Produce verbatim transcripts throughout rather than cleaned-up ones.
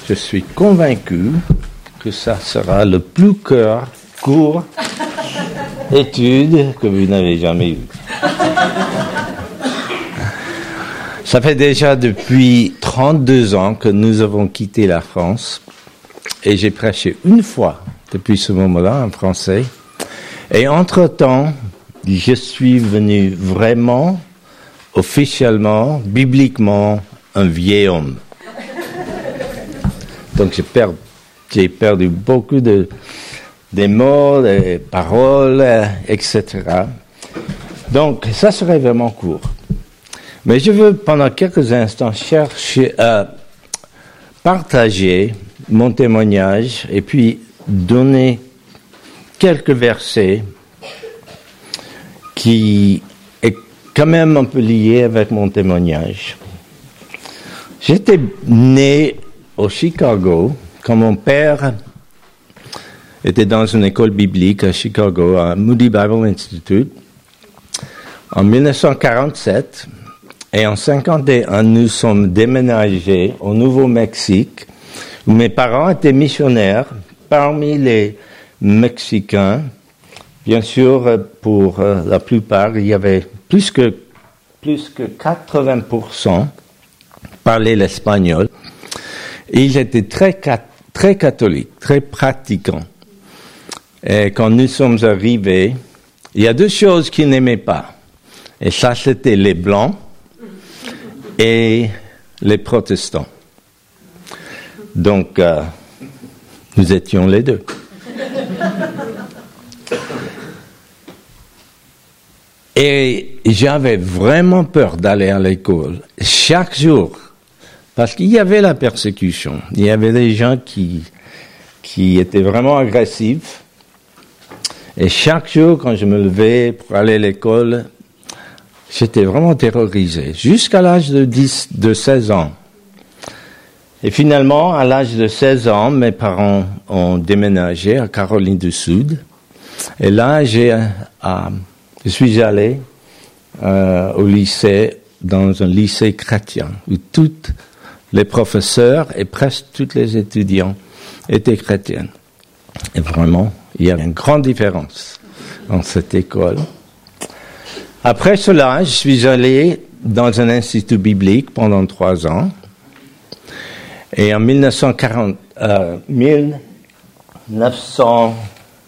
je suis convaincu que ça sera le plus court, court étude que vous n'avez jamais eue. Ça fait déjà depuis trente-deux ans que nous avons quitté la France et j'ai prêché une fois depuis ce moment-là en français. Et entre-temps, je suis venu vraiment, officiellement, bibliquement, un vieil homme. Donc j'ai perdu, j'ai perdu beaucoup de des mots, des paroles, et cetera. Donc ça serait vraiment court. Mais je veux pendant quelques instants chercher à partager mon témoignage et puis donner quelques versets qui est quand même un peu lié avec mon témoignage. J'étais né au Chicago quand mon père était dans une école biblique à Chicago, à Moody Bible Institute, en dix-neuf cent quarante-sept. Et en cinquante et un, nous sommes déménagés au Nouveau-Mexique, où mes parents étaient missionnaires. Parmi les Mexicains, bien sûr, pour la plupart, il y avait plus que, plus que quatre-vingts pour cent parlaient l'espagnol. Et ils étaient très, très catholiques, très pratiquants. Et quand nous sommes arrivés, il y a deux choses qu'ils n'aimaient pas. Et ça, c'était les Blancs et les protestants. Donc, euh, nous étions les deux. Et j'avais vraiment peur d'aller à l'école chaque jour, parce qu'il y avait la persécution. Il y avait des gens qui, qui étaient vraiment agressifs. Et chaque jour, quand je me levais pour aller à l'école, j'étais vraiment terrorisé, jusqu'à l'âge de dix, de seize ans. Et finalement, à l'âge de seize ans, mes parents ont déménagé à Caroline du Sud. Et là, j'ai, euh, je suis allé euh, au lycée, dans un lycée chrétien, où tous les professeurs et presque tous les étudiants étaient chrétiens. Et vraiment, il y avait une grande différence dans cette école. Après cela, je suis allé dans un institut biblique pendant trois ans. Et en dix-neuf cent quarante, euh, dix-neuf cent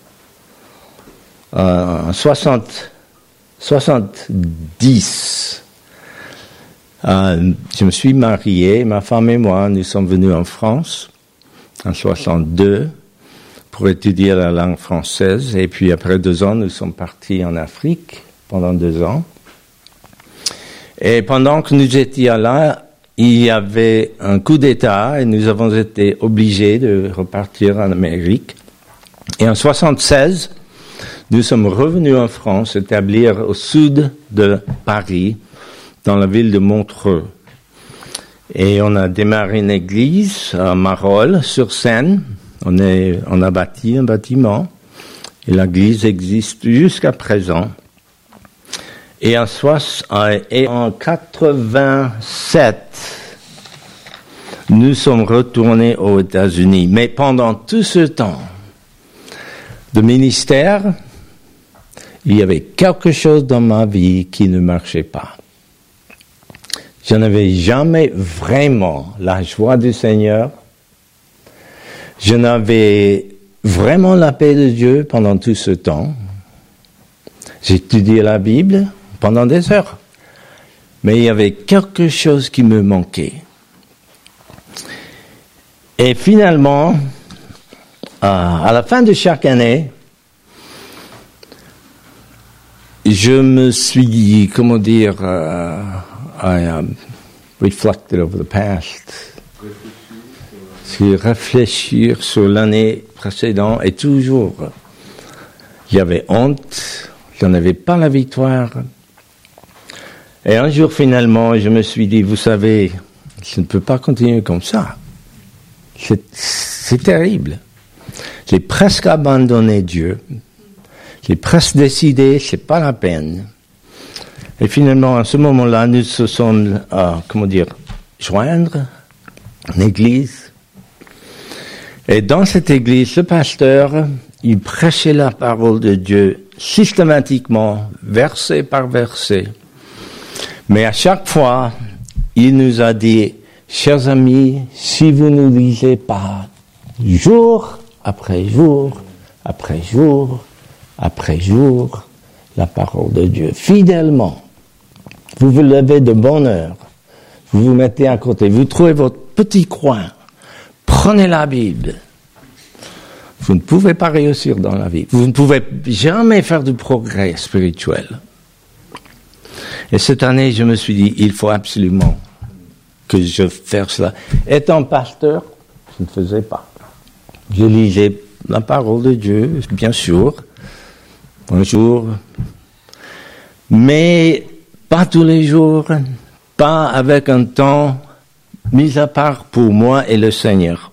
soixante, soixante-dix, euh, je me suis marié. Ma femme et moi, nous sommes venus en France en soixante-deux pour étudier la langue française. Et puis après deux ans, nous sommes partis en Afrique pendant deux ans. Et pendant que nous étions là, il y avait un coup d'État et nous avons été obligés de repartir en Amérique. Et en soixante-seize, nous sommes revenus en France, établir au sud de Paris, dans la ville de Montreux. Et on a démarré une église à Marolles, sur Seine. On, est, on a bâti un bâtiment et l'église existe jusqu'à présent. Et en, et en quatre-vingt-sept, nous sommes retournés aux États-Unis. Mais pendant tout ce temps de ministère, il y avait quelque chose dans ma vie qui ne marchait pas. Je n'avais jamais vraiment la joie du Seigneur. Je n'avais vraiment la paix de Dieu pendant tout ce temps. J'étudiais la Bible pendant des heures. Mais il y avait quelque chose qui me manquait. Et finalement, à la fin de chaque année, je me suis dit, comment dire, uh, I um, reflected over the past. C'est réfléchir sur l'année précédente et toujours, j'avais honte, je n'avais pas la victoire. Et un jour, finalement, je me suis dit, vous savez, je ne peux pas continuer comme ça. C'est, c'est terrible. J'ai presque abandonné Dieu. J'ai presque décidé, c'est pas la peine. Et finalement, à ce moment-là, nous se sommes, euh, comment dire, joindre une église. Et dans cette église, ce pasteur, il prêchait la parole de Dieu systématiquement, verset par verset. Mais à chaque fois, il nous a dit, chers amis, si vous ne lisez pas jour après jour, après jour, après jour, la parole de Dieu, fidèlement, vous vous levez de bonne heure, vous vous mettez à côté, vous trouvez votre petit coin, prenez la Bible. Vous ne pouvez pas réussir dans la vie. Vous ne pouvez jamais faire du progrès spirituel. Et cette année, je me suis dit, il faut absolument que je fasse cela. Étant pasteur, je ne faisais pas. Je lisais la parole de Dieu, bien sûr, un jour, mais pas tous les jours, pas avec un temps mis à part pour moi et le Seigneur.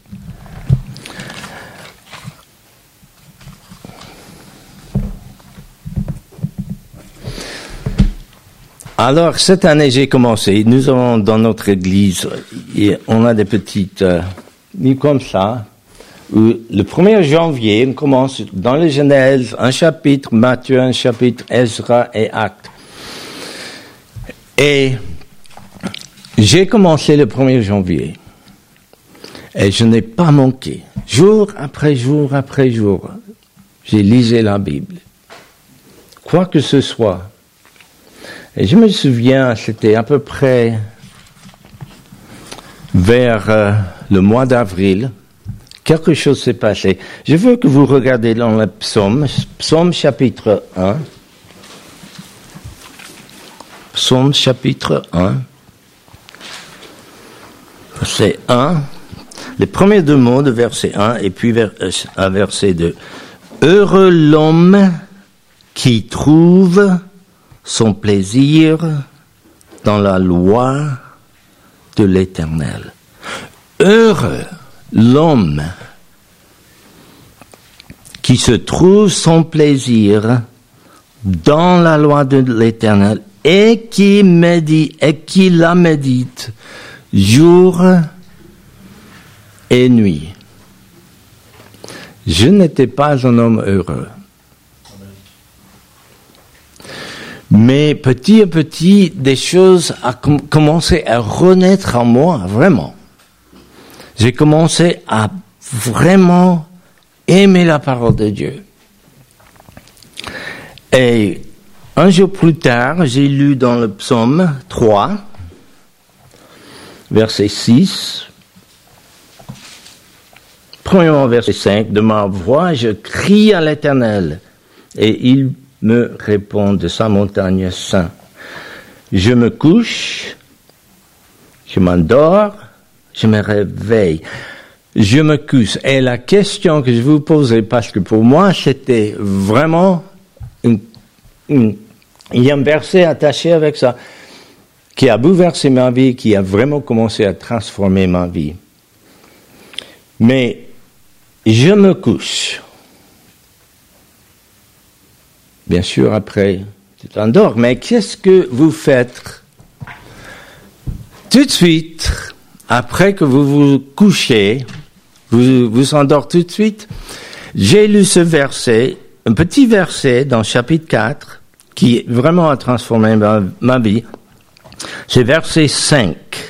Alors, cette année, j'ai commencé. Nous avons dans notre église, on a des petites, euh, comme ça, où le premier janvier, on commence dans le Genèse, un chapitre, Matthieu, un chapitre, Ezra et Actes. Et j'ai commencé le premier janvier. Et je n'ai pas manqué. Jour après jour après jour, j'ai lisé la Bible. Quoi que ce soit. Et je me souviens, c'était à peu près vers euh, le mois d'avril, quelque chose s'est passé. Je veux que vous regardiez dans le psaume, psaume chapitre un. Psaume chapitre un. Verset un. Les premiers deux mots de verset un et puis vers, à verset deux. Heureux l'homme qui trouve son plaisir dans la loi de l'Éternel. Heureux l'homme qui se trouve son plaisir dans la loi de l'Éternel et qui médite, et qui la médite jour et nuit. Je n'étais pas un homme heureux. Mais petit à petit, des choses ont com- commencé à renaître en moi, vraiment. J'ai commencé à vraiment aimer la parole de Dieu. Et un jour plus tard, j'ai lu dans le psaume trois, verset six, premièrement verset cinq, de ma voix, je crie à l'Éternel, et il me répond de sa montagne sainte. Je me couche, je m'endors, je me réveille. Je me couche. Et la question que je vous posais, parce que pour moi, c'était vraiment une, une, il y a un verset attaché avec ça, qui a bouleversé ma vie, qui a vraiment commencé à transformer ma vie. Mais, je me couche. Bien sûr, après, tu t'endors. Mais qu'est-ce que vous faites tout de suite, après que vous vous couchez, vous vous endormez tout de suite? J'ai lu ce verset, un petit verset dans chapitre quatre, qui vraiment a transformé ma, ma vie. C'est verset cinq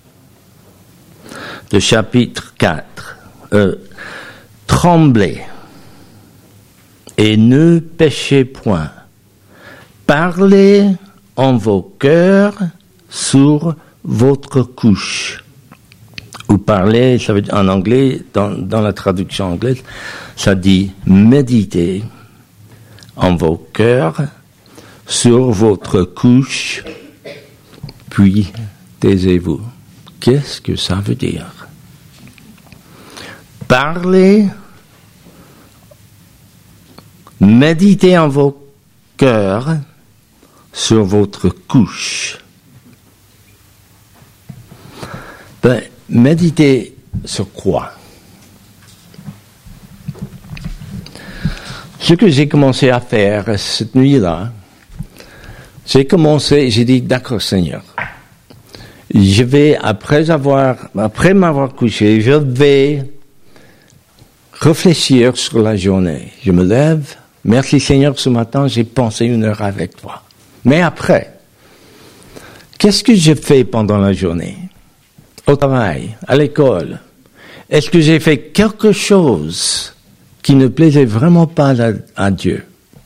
de chapitre quatre. Euh, Tremblez. Et ne péchez point. Parlez en vos cœurs sur votre couche. Ou parlez, ça veut dire en anglais, dans, dans la traduction anglaise, ça dit méditez en vos cœurs sur votre couche, puis taisez-vous. Qu'est-ce que ça veut dire? Parlez, méditez en vos cœurs sur votre couche. Ben, méditez sur quoi? Ce que j'ai commencé à faire cette nuit-là, j'ai commencé, j'ai dit, d'accord Seigneur, je vais, après avoir, après m'avoir couché, je vais réfléchir sur la journée. Je me lève. Merci Seigneur, ce matin, j'ai pensé une heure avec toi. Mais après, qu'est-ce que j'ai fait pendant la journée? Au travail, à l'école. Est-ce que j'ai fait quelque chose qui ne plaisait vraiment pas à, à Dieu?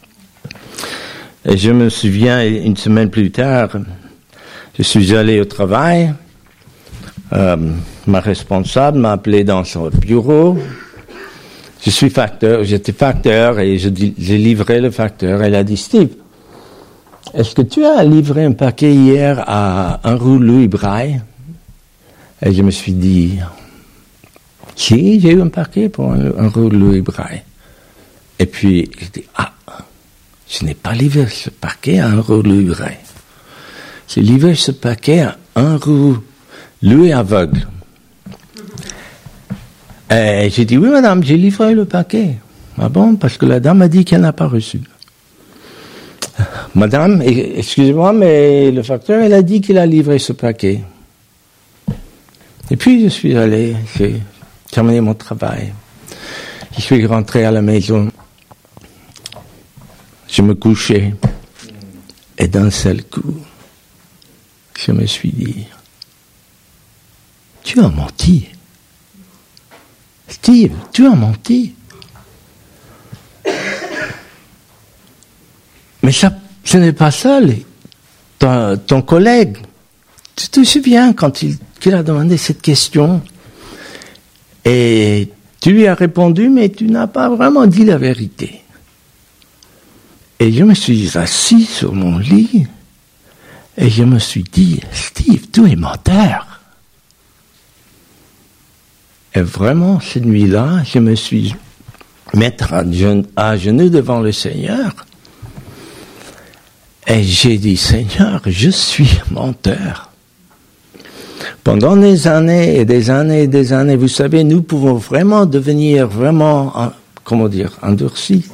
Et je me souviens, une semaine plus tard, je suis allé au travail. Euh, ma responsable m'a appelé dans son bureau. Je suis facteur, j'étais facteur et je, j'ai livré le facteur. Elle a dit, Steve, est-ce que tu as livré un paquet hier à un rue Louis Braille? Et je me suis dit, si, j'ai eu un paquet pour un, un rue Louis Braille. Et puis, j'ai dit, ah, je n'ai pas livré ce paquet à un rue Louis Braille. J'ai livré ce paquet à un rue Louis Aveugle. Et j'ai dit, oui madame, j'ai livré le paquet. Ah bon? Parce que la dame a dit qu'elle n'a pas reçu. Madame, excusez-moi, mais le facteur, elle a dit qu'il a livré ce paquet. Et puis je suis allé, j'ai terminé mon travail. Je suis rentré à la maison. Je me couchais. Et d'un seul coup, je me suis dit, tu as menti. Steve, tu as menti. Mais ça, ce n'est pas ça. Les, ton, ton collègue, tu te souviens quand il, qu'il a demandé cette question et tu lui as répondu, mais tu n'as pas vraiment dit la vérité. Et je me suis assis sur mon lit et je me suis dit, Steve, tu es menteur. Et vraiment, cette nuit-là, je me suis mettre à, gen- à genoux devant le Seigneur. Et j'ai dit, Seigneur, je suis menteur. Pendant des années et des années et des années, vous savez, nous pouvons vraiment devenir vraiment, comment dire, endurcis.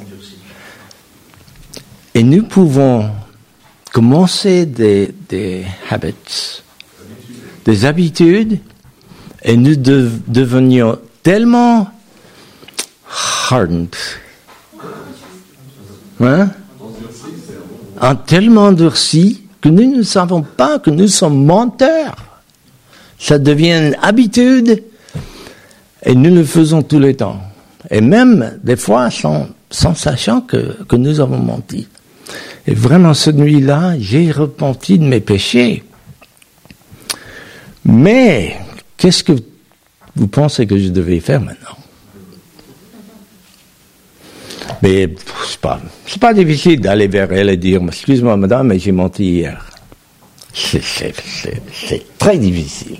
Et nous pouvons commencer des, des habits, des habitudes, et nous de, devenions tellement hardened, hein, en tellement endurcis que nous ne savons pas que nous sommes menteurs. Ça devient une habitude et nous le faisons tout le temps. Et même des fois sans, sans sachant que, que nous avons menti. Et vraiment cette nuit-là, j'ai repenti de mes péchés. Mais qu'est-ce que vous pensez que je devais faire maintenant? Mais c'est pas, c'est pas difficile d'aller vers elle et dire, excuse-moi madame, mais j'ai menti hier. C'est, c'est, c'est, c'est très difficile.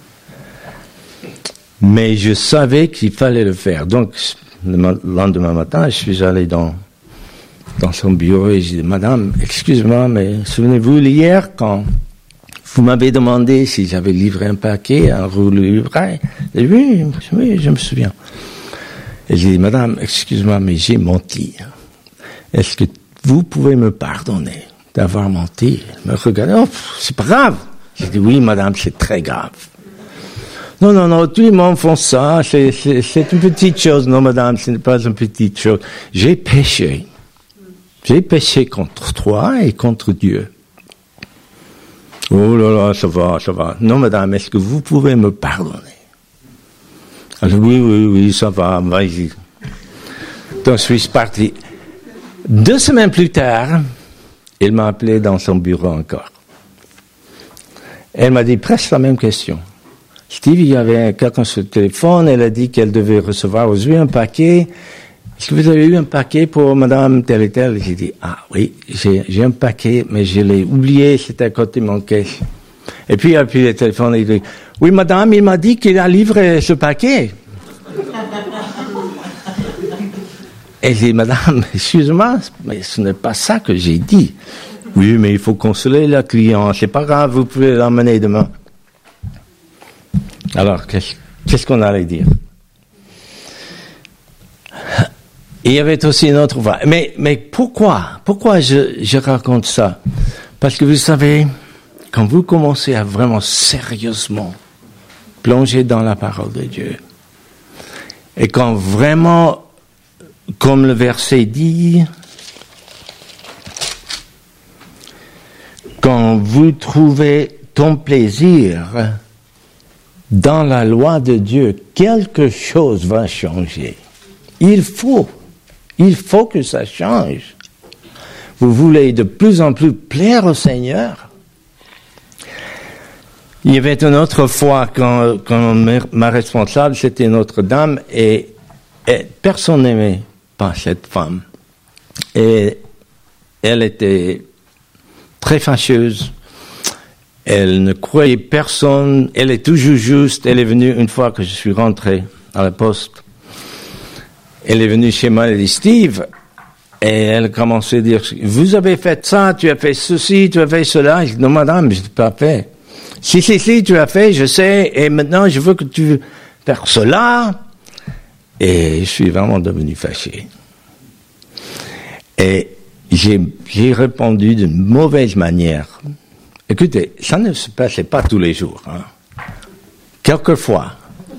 Mais je savais qu'il fallait le faire. Donc, le lendemain matin, je suis allé dans, dans son bureau et j'ai dit, madame, excuse-moi, mais souvenez-vous, hier, quand vous m'avez demandé si j'avais livré un paquet à un rouleau livret. Et oui, oui, je me souviens. Et j'ai dit, madame, excuse-moi, mais j'ai menti. Est-ce que vous pouvez me pardonner d'avoir menti? Elle me regardait, oh, c'est pas grave. J'ai dit, oui, madame, c'est très grave. Non, non, non, tous les monde font ça, c'est, c'est, c'est une petite chose. Non, madame, ce n'est pas une petite chose. J'ai péché. J'ai péché contre toi et contre Dieu. Oh là là, ça va, ça va. Non, madame, est-ce que vous pouvez me pardonner? Alors, oui, oui, oui, ça va, vas-y. Donc, je suis parti. Deux semaines plus tard, il m'a appelé dans son bureau encore. Elle m'a dit presque la même question. Steve, il y avait quelqu'un sur le téléphone, elle a dit qu'elle devait recevoir aujourd'hui un paquet. Est-ce que vous avez eu un paquet pour madame telle et telle? J'ai dit, ah oui, j'ai, j'ai un paquet, mais je l'ai oublié, c'était à côté de mon caisse. Et puis, il a pris le téléphone et il dit, oui madame, il m'a dit qu'il a livré ce paquet. Et j'ai dit, madame, excuse-moi, mais ce n'est pas ça que j'ai dit. Oui, mais il faut consoler le client, c'est pas grave, vous pouvez l'emmener demain. Alors, qu'est-ce, qu'est-ce qu'on allait dire? Il y avait aussi une autre voie. Mais, mais pourquoi? Pourquoi je, je raconte ça? Parce que vous savez, quand vous commencez à vraiment sérieusement plonger dans la parole de Dieu, Et quand vraiment, comme le verset dit, quand vous trouvez ton plaisir dans la loi de Dieu, quelque chose va changer. Il faut, il faut que ça change. Vous voulez de plus en plus plaire au Seigneur. Il y avait une autre fois quand, quand ma responsable, c'était Notre-Dame, et, et personne n'aimait pas cette femme. Et elle était très fâcheuse. Elle ne croyait personne. Elle est toujours juste. Elle est venue une fois que je suis rentré à la poste. Elle est venue chez moi, elle dit, Steve, et elle a commencé à dire, vous avez fait ça, tu as fait ceci, tu as fait cela. Je dis, non, madame, je n'ai pas fait. Si, si, si, tu as fait, je sais, et maintenant je veux que tu fasses cela. Et je suis vraiment devenu fâché. Et j'ai, j'ai répondu d'une mauvaise manière. Écoutez, ça ne se passait pas tous les jours. Hein. Quelquefois.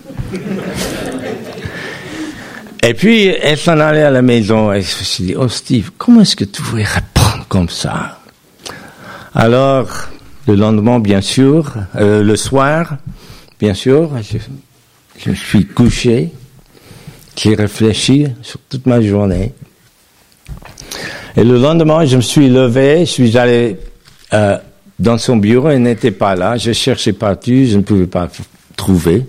Et puis, elle s'en allait à la maison et je me suis dit, oh Steve, comment est-ce que tu pouvais répondre comme ça? Alors, le lendemain, bien sûr, euh, le soir, bien sûr, je, je suis couché, j'ai réfléchi sur toute ma journée. Et le lendemain, je me suis levé, je suis allé euh, dans son bureau, elle n'était pas là, je cherchais partout, je ne pouvais pas trouver.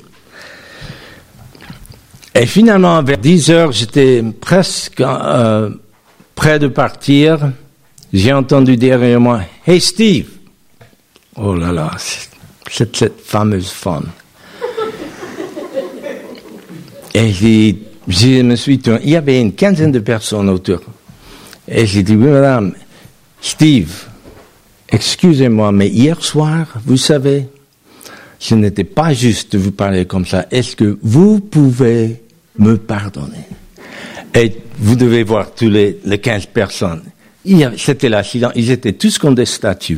Et finalement, vers dix heures, j'étais presque euh, prêt de partir. J'ai entendu derrière moi, « Hey Steve !» Oh là là, c'est cette fameuse femme. Et j'ai, je me suis tourné. Il y avait une quinzaine de personnes autour. Et j'ai dit, « Oui madame, Steve, excusez-moi, mais hier soir, vous savez, ce n'était pas juste de vous parler comme ça. Est-ce que vous pouvez me pardonner? » Et vous devez voir tous les, les quinze personnes. Il y avait, c'était là, ils étaient tous comme des statues.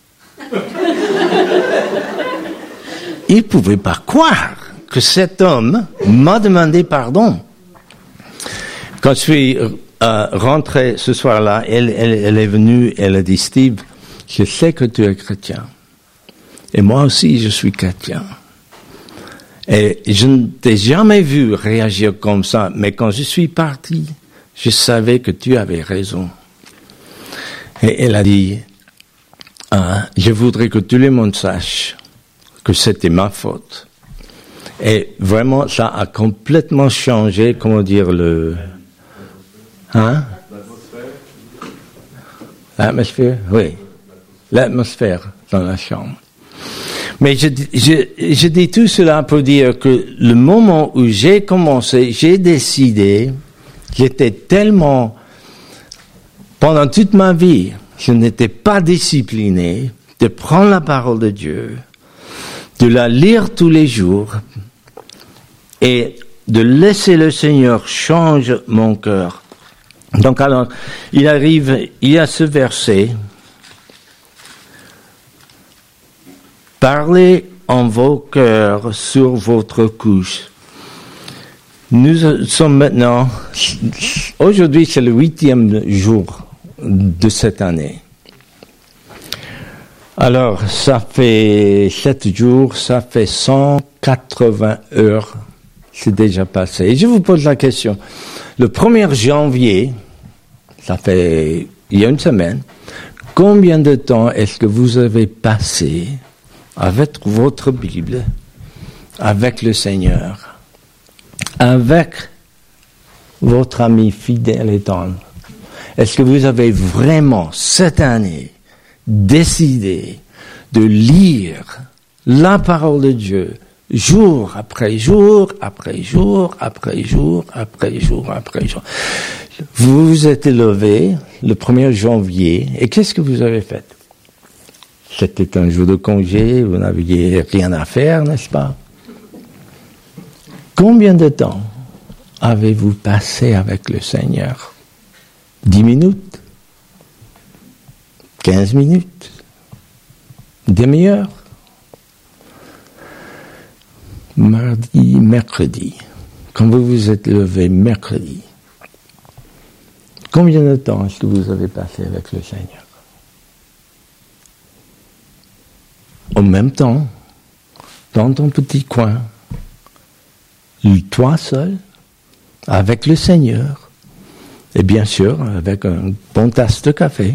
Ils ne pouvaient pas croire que cet homme m'a demandé pardon. Quand je suis euh, rentré ce soir-là, elle, elle, elle est venue, elle a dit, Steve, je sais que tu es chrétien. Et moi aussi, je suis chrétien. Et je ne t'ai jamais vu réagir comme ça, mais quand je suis parti, je savais que tu avais raison. Et elle a dit, ah, je voudrais que tout le monde sache que c'était ma faute. Et vraiment, ça a complètement changé, comment dire, le... Hein? L'atmosphère? Oui. L'atmosphère dans la chambre. Mais je, je, je dis tout cela pour dire que le moment où j'ai commencé, j'ai décidé, j'étais tellement, pendant toute ma vie, je n'étais pas discipliné de prendre la parole de Dieu, de la lire tous les jours et de laisser le Seigneur changer mon cœur. Donc alors, il arrive, il y a ce verset, parlez en vos cœurs sur votre couche. Nous sommes maintenant, aujourd'hui c'est le huitième jour de cette année. Alors, ça fait sept jours, ça fait cent quatre-vingts heures, c'est déjà passé. Et je vous pose la question, le premier janvier, ça fait il y a une semaine, combien de temps est-ce que vous avez passé avec votre Bible, avec le Seigneur, avec votre ami fidèle et tendre? Est-ce que vous avez vraiment, cette année, décidé de lire la parole de Dieu, jour après jour, après jour, après jour, après jour, après jour? Vous vous êtes levé le premier janvier, et qu'est-ce que vous avez fait? C'était un jour de congé, vous n'aviez rien à faire, n'est-ce pas? Combien de temps avez-vous passé avec le Seigneur? Dix minutes? Quinze minutes? Demi-heure? Mardi, mercredi, quand vous vous êtes levé mercredi, combien de temps est-ce que vous avez passé avec le Seigneur? En même temps, dans ton petit coin, toi seul, avec le Seigneur, et bien sûr avec un bon tasse de café,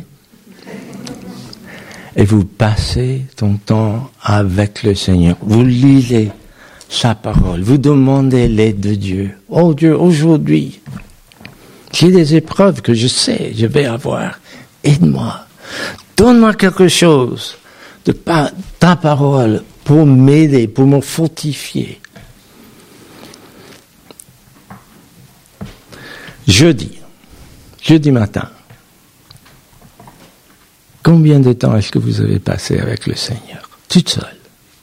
et vous passez ton temps avec le Seigneur. Vous lisez sa parole, vous demandez l'aide de Dieu. Oh Dieu, aujourd'hui, j'ai des épreuves que je sais, je vais avoir. Aide-moi, donne-moi quelque chose de pa- ta parole pour m'aider, pour me fortifier. Jeudi, jeudi matin, combien de temps est-ce que vous avez passé avec le Seigneur, toute seule?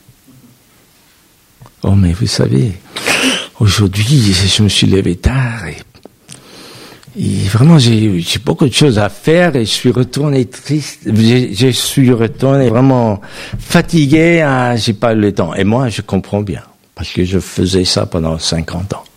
Oh, mais vous savez, aujourd'hui, je me suis levé tard et, et vraiment, j'ai, j'ai beaucoup de choses à faire et je suis retourné triste. Je, je suis retourné vraiment fatigué. Ah, j'ai pas eu le temps. Et moi, je comprends bien parce que je faisais ça pendant cinquante ans.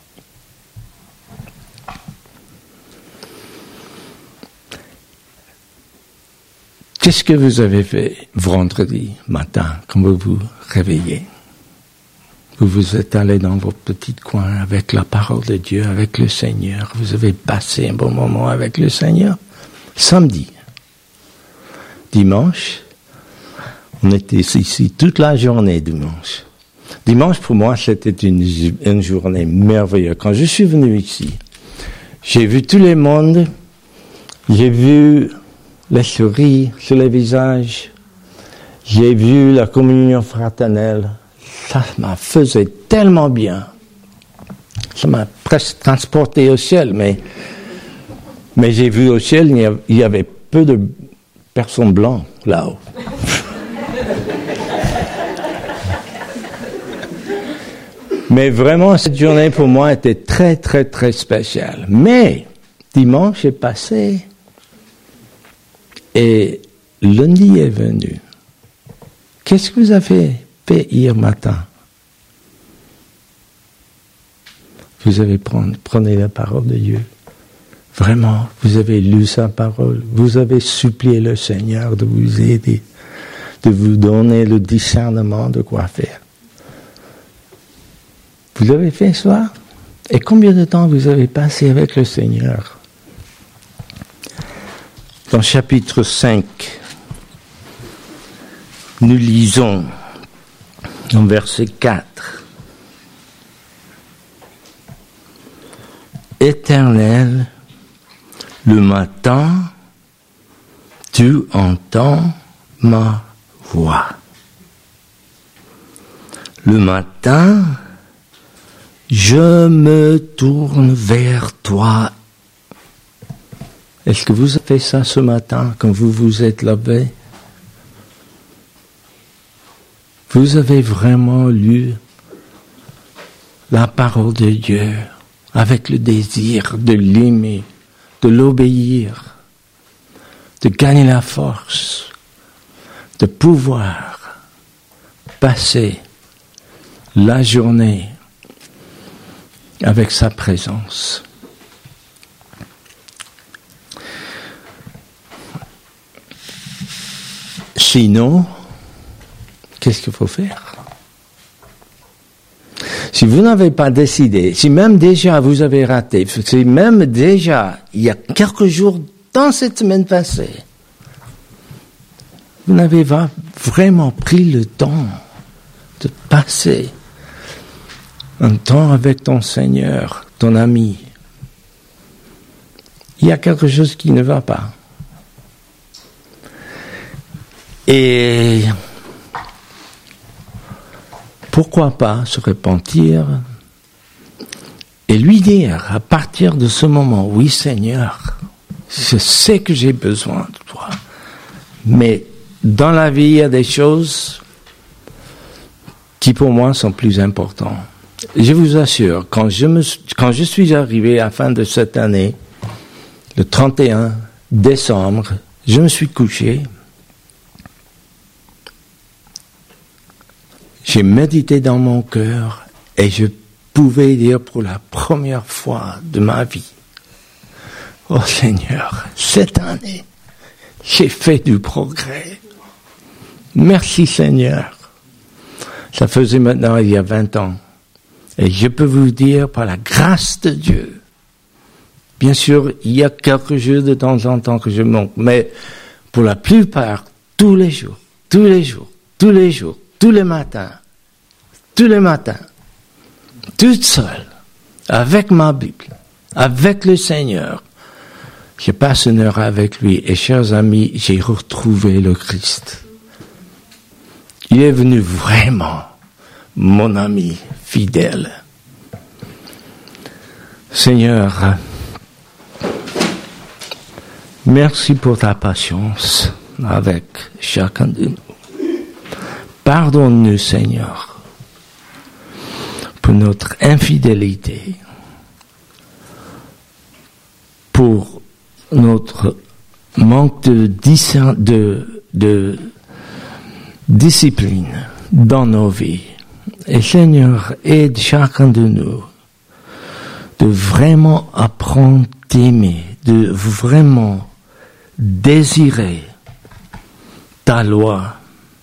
Qu'est-ce que vous avez fait vendredi matin quand vous vous réveillez? Vous vous êtes allé dans votre petit coin avec la parole de Dieu, avec le Seigneur. Vous avez passé un bon moment avec le Seigneur. Samedi, dimanche, on était ici toute la journée dimanche. Dimanche, pour moi, c'était une, une journée merveilleuse. Quand je suis venu ici, j'ai vu tout le monde, j'ai vu les sourires sur les visages, j'ai vu la communion fraternelle. Ça m'a faisait tellement bien. Ça m'a presque transporté au ciel, mais, mais j'ai vu au ciel, il y, avait, il y avait peu de personnes blanches là-haut. Mais vraiment, cette journée pour moi était très, très, très spéciale. Mais dimanche est passé et lundi est venu. Qu'est-ce que vous avez fait hier matin? Vous avez pris, prenez la parole de Dieu. Vraiment, vous avez lu sa parole. Vous avez supplié le Seigneur de vous aider, de vous donner le discernement de quoi faire. Vous avez fait cela? Et combien de temps vous avez passé avec le Seigneur? Dans chapitre cinq, nous lisons en verset quatre. Éternel, le matin, tu entends ma voix. Le matin, je me tourne vers toi. Est-ce que vous avez fait ça ce matin quand vous vous êtes levé? Vous avez vraiment lu la parole de Dieu avec le désir de l'aimer, de l'obéir, de gagner la force, de pouvoir passer la journée avec sa présence. Sinon, qu'est-ce qu'il faut faire? Si vous n'avez pas décidé, si même déjà vous avez raté, si même déjà il y a quelques jours dans cette semaine passée, vous n'avez pas vraiment pris le temps de passer un temps avec ton Seigneur, ton ami, il y a quelque chose qui ne va pas. Et pourquoi pas se repentir et lui dire à partir de ce moment, oui Seigneur, je sais que j'ai besoin de toi, mais dans la vie il y a des choses qui pour moi sont plus importantes. Je vous assure, quand je, me, quand je suis arrivé à la fin de cette année, le trente et un décembre, je me suis couché. J'ai médité dans mon cœur et je pouvais dire pour la première fois de ma vie, oh Seigneur, cette année, j'ai fait du progrès. Merci Seigneur. Ça faisait maintenant il y a vingt ans. Et je peux vous dire, par la grâce de Dieu, bien sûr, il y a quelques jours de temps en temps que je manque, mais pour la plupart, tous les jours, tous les jours, tous les jours, tous les matins, tous les matins, toute seule, avec ma Bible, avec le Seigneur, je passe une heure avec lui et, chers amis, j'ai retrouvé le Christ. Il est venu vraiment mon ami fidèle. Seigneur, merci pour ta patience avec chacun de nous. Pardonne-nous, Seigneur, pour notre infidélité, pour notre manque de, de, de discipline dans nos vies. Et Seigneur, aide chacun de nous de vraiment apprendre d'aimer, de vraiment désirer ta loi.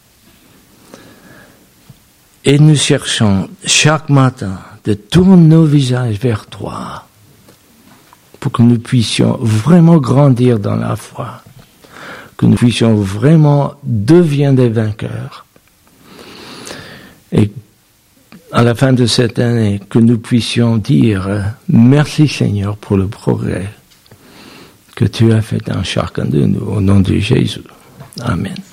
Et nous cherchons chaque matin de tourner nos visages vers toi pour que nous puissions vraiment grandir dans la foi, que nous puissions vraiment devenir des vainqueurs. Et à la fin de cette année, que nous puissions dire merci Seigneur pour le progrès que tu as fait dans chacun de nous, au nom de Jésus. Amen.